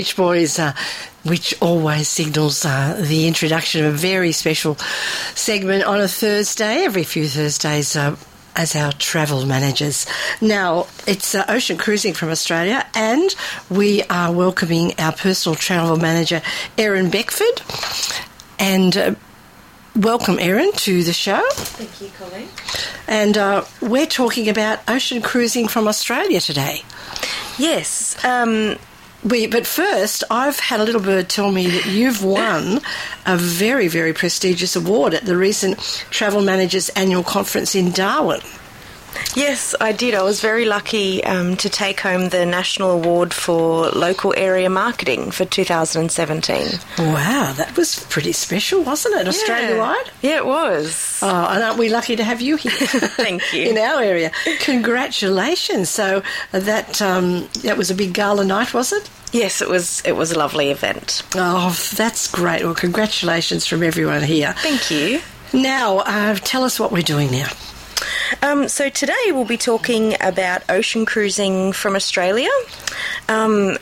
Beach Boys, which always signals the introduction of a very special segment on a Thursday, every few Thursdays, as our travel managers. Now, it's Ocean Cruising from Australia, and we are welcoming our personal travel manager, Erin Beckford. And welcome, Erin, to the show. Thank you, Colleen. And we're talking about Ocean Cruising from Australia today. Yes. But first, I've had a little bird tell me that you've won a very, very prestigious award at the recent Travel Managers Annual Conference in Darwin. Yes, I did. I was very lucky to take home the National Award for Local Area Marketing for 2017. Wow, that was pretty special, wasn't it, Australia-wide? Yeah, it was. Oh, and aren't we lucky to have you here? Thank you. In our area. Congratulations. So that was a big gala night, was it? Yes, it was a lovely event. Oh, that's great. Well, congratulations from everyone here. Thank you. Now, tell us what we're doing now. So today we'll be talking about ocean cruising from Australia, and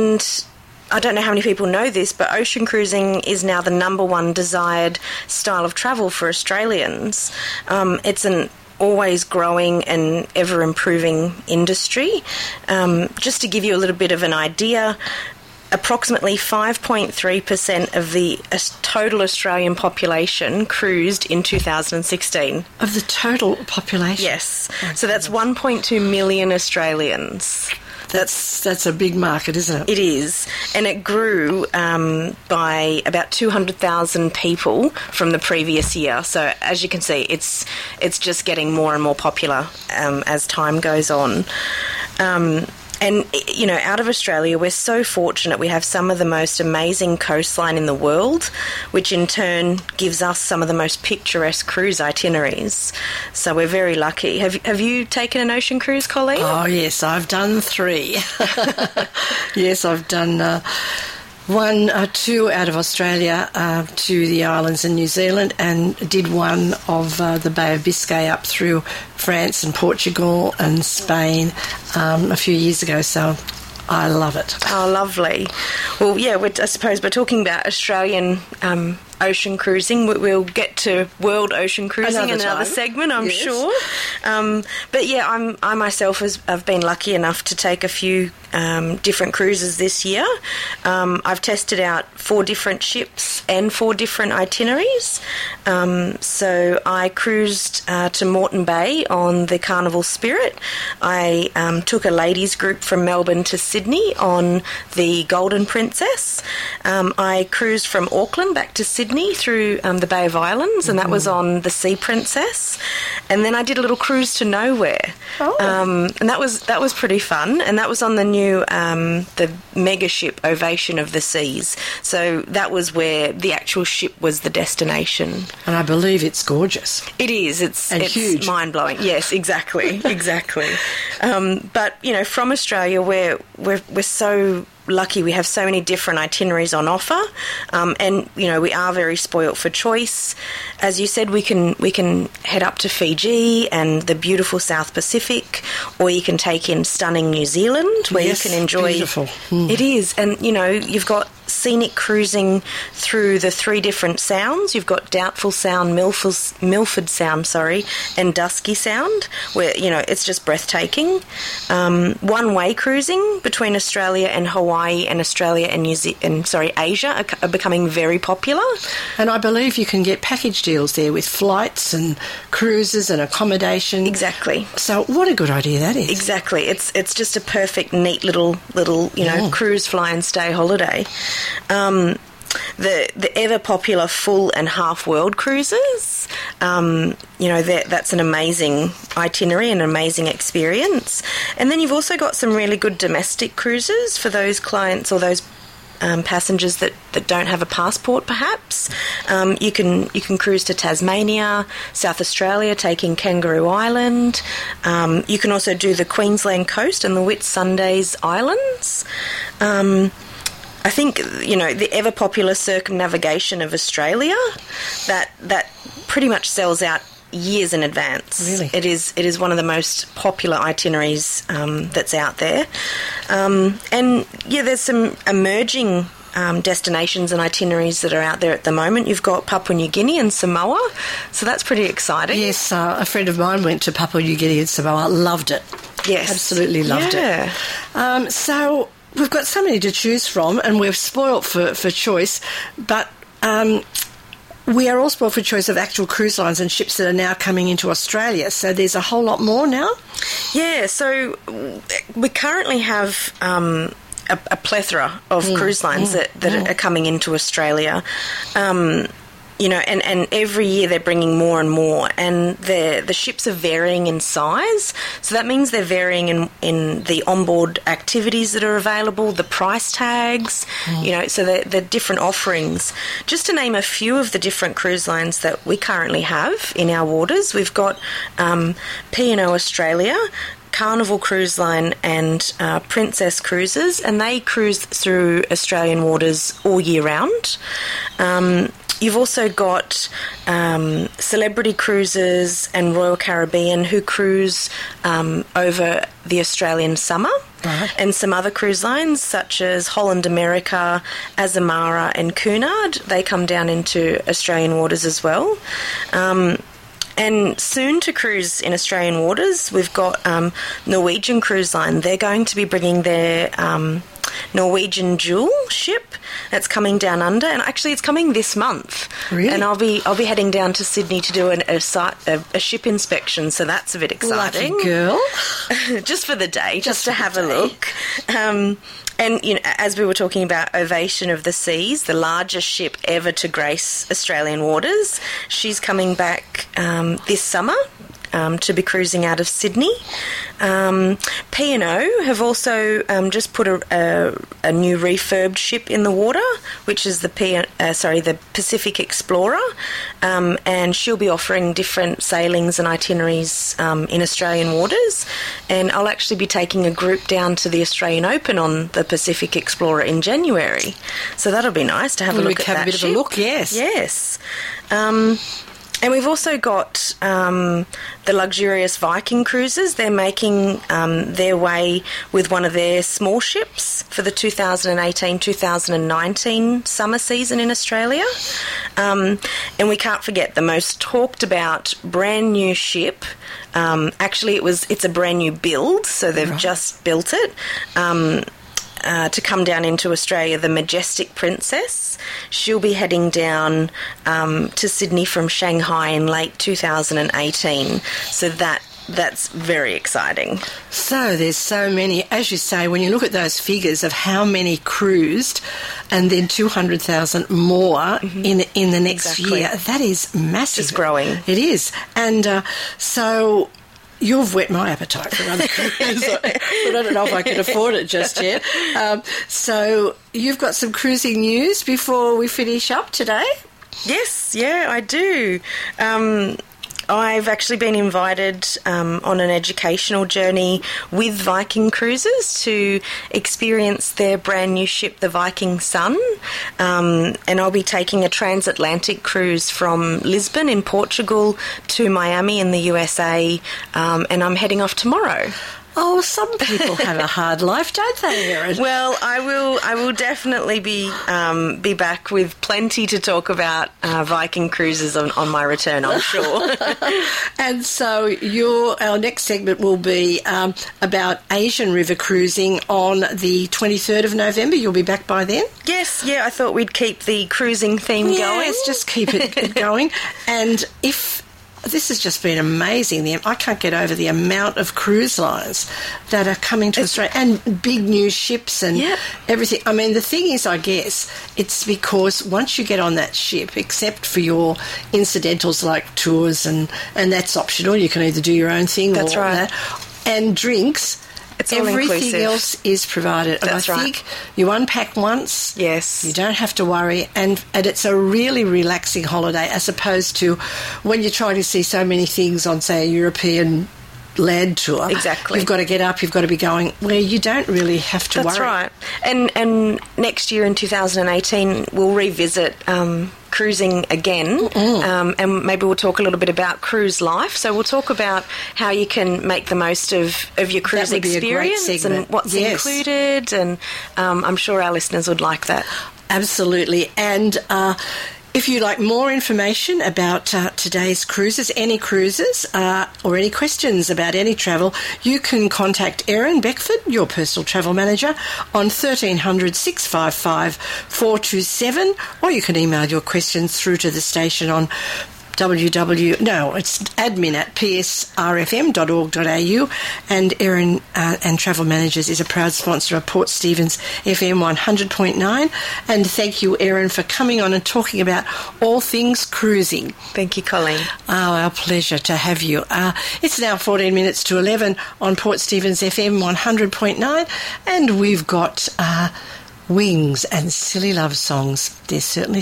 I don't know how many people know this, but ocean cruising is now the number one desired style of travel for Australians. It's an always growing and ever improving industry. Just to give you a little bit of an idea, approximately 5.3% of the total Australian population cruised in 2016. Of the total population? Yes. So that's 1.2 million Australians. That's a big market, isn't it? It is. And it grew by about 200,000 people from the previous year. So as you can see, it's just getting more and more popular as time goes on. And, you know, out of Australia, we're so fortunate. We have some of the most amazing coastline in the world, which in turn gives us some of the most picturesque cruise itineraries. So we're very lucky. Have you taken an ocean cruise, Colleen? Oh, yes, I've done 3. Yes, I've done 2 out of Australia to the islands in New Zealand, and did one of the Bay of Biscay up through France and Portugal and Spain a few years ago, so I love it. Oh, lovely. Well, yeah, I suppose we're talking about Australian ocean cruising. We'll get to world ocean cruising in another segment, I'm sure. But yeah, I myself have been lucky enough to take a few different cruises this year. I've tested out 4 different ships and 4 different itineraries. So I cruised to Moreton Bay on the Carnival Spirit. I took a ladies group from Melbourne to Sydney on the Golden Princess. I cruised from Auckland back to Sydney through the Bay of Islands, and that was on the Sea Princess. And then I did a little cruise to Nowhere. And that was pretty fun, and that was on the new the mega ship Ovation of the Seas. So that was where the actual ship was the destination. And I believe it's gorgeous. It is. It's huge. Mind-blowing. Yes, exactly. Exactly. But, you know, from Australia, we're so lucky. We have so many different itineraries on offer, and you know, we are very spoilt for choice. As you said, we can head up to Fiji and the beautiful South Pacific, or you can take in stunning New Zealand, where you can enjoy. Beautiful. It is, and you know, you've got scenic cruising through the 3 different sounds. You've got Doubtful Sound, Milford Sound, and Dusky Sound, where, you know, it's just breathtaking. One-way cruising between Australia and Hawaii, and Australia and Asia are becoming very popular. And I believe you can get package deals there with flights and cruises and accommodation. Exactly. So what a good idea that is. Exactly. It's just a perfect, neat little cruise, fly and stay holiday. The ever popular full and half world cruises, that's an amazing itinerary and an amazing experience. And then you've also got some really good domestic cruises for those clients or those passengers that don't have a passport, perhaps. You can cruise to Tasmania, South Australia, taking Kangaroo Island. You can also do the Queensland coast and the Whitsundays Islands. I think, you know, the ever-popular circumnavigation of Australia, that pretty much sells out years in advance. Really? It is one of the most popular itineraries that's out there. And, yeah, there's some emerging destinations and itineraries that are out there at the moment. You've got Papua New Guinea and Samoa, so that's pretty exciting. Yes, a friend of mine went to Papua New Guinea and Samoa, loved it. Yes. Absolutely loved it. So we've got so many to choose from, and we're spoilt for choice, but we are all spoilt for choice of actual cruise lines and ships that are now coming into Australia, so there's a whole lot more now? Yeah, so we currently have a plethora of cruise lines that are coming into Australia. You know, and every year they're bringing more and more, and the ships are varying in size, so that means they're varying in the onboard activities that are available, the price tags, you know, so the different offerings. Just to name a few of the different cruise lines that we currently have in our waters, we've got P&O Australia, Carnival Cruise Line and Princess Cruises, and they cruise through Australian waters all year round. You've also got Celebrity Cruises and Royal Caribbean, who cruise over the Australian summer. Right. And some other cruise lines such as Holland America, Azamara and Cunard, they come down into Australian waters as well. And soon to cruise in Australian waters, we've got Norwegian Cruise Line. They're going to be bringing their Norwegian Jewel ship that's coming down under, and actually it's coming this month. Really? And I'll be heading down to Sydney to do a ship inspection, so that's a bit exciting. Lucky girl. Just for the day, just to have a look. And, you know, as we were talking about Ovation of the Seas, the largest ship ever to grace Australian waters, she's coming back this summer to be cruising out of Sydney. P&O have also just put a new refurbed ship in the water, which is the Pacific Explorer, and she'll be offering different sailings and itineraries in Australian waters. And I'll actually be taking a group down to the Australian Open on the Pacific Explorer in January, so that'll be nice to have a look at that. Have a bit ship. of a look, yes. Yes. And we've also got the luxurious Viking cruises. They're making their way with one of their small ships for the 2018-2019 summer season in Australia. And we can't forget the most talked about brand new ship. Actually, it's a brand new build, so they've just built it. To come down into Australia, the Majestic Princess. She'll be heading down to Sydney from Shanghai in late 2018. So that's very exciting. So there's so many, as you say, when you look at those figures of how many cruised and then 200,000 more in the next year, that is massive. It's growing. It is. And so you've whet my appetite for another cruise, but I don't know if I can afford it just yet. So you've got some cruising news before we finish up today? Yes, yeah, I do. I've actually been invited on an educational journey with Viking Cruises to experience their brand new ship, the Viking Sun, and I'll be taking a transatlantic cruise from Lisbon in Portugal to Miami in the USA, and I'm heading off tomorrow. Oh, some people have a hard life, don't they, Erin? Well, I will definitely be back with plenty to talk about Viking cruises on my return, I'm sure. And so our next segment will be about Asian river cruising on the 23rd of November. You'll be back by then? Yes, yeah, I thought we'd keep the cruising theme going. Yes, just keep it going. And this has just been amazing. I can't get over the amount of cruise lines that are coming to Australia, and big new ships and everything. I mean, the thing is, I guess, it's because once you get on that ship, except for your incidentals like tours, and that's optional, you can either do your own thing or that, and drinks, it's all everything inclusive. Else is provided. That's and I think you unpack once. Yes. You don't have to worry. And it's a really relaxing holiday, as opposed to when you're trying to see so many things on, say, a European land tour. Exactly. You've got to get up, you've got to be going where you don't really have to worry. That's right. And next year in 2018, we'll revisit cruising again, and maybe we'll talk a little bit about cruise life. So we'll talk about how you can make the most of your cruise experience and what's included, and I'm sure our listeners would like that. Absolutely. And if you'd like more information about today's cruises, any cruises, or any questions about any travel, you can contact Erin Beckford, your personal travel manager, on 1300 655 427, or you can email your questions through to the station on admin@psrfm.org.au, and Erin and Travel Managers is a proud sponsor of Port Stephens FM 100.9. And thank you, Erin, for coming on and talking about all things cruising. Thank you, Colleen. Oh, our pleasure to have you. It's now 14 minutes to 11 on Port Stephens FM 100.9, and we've got Wings and Silly Love Songs. There's certainly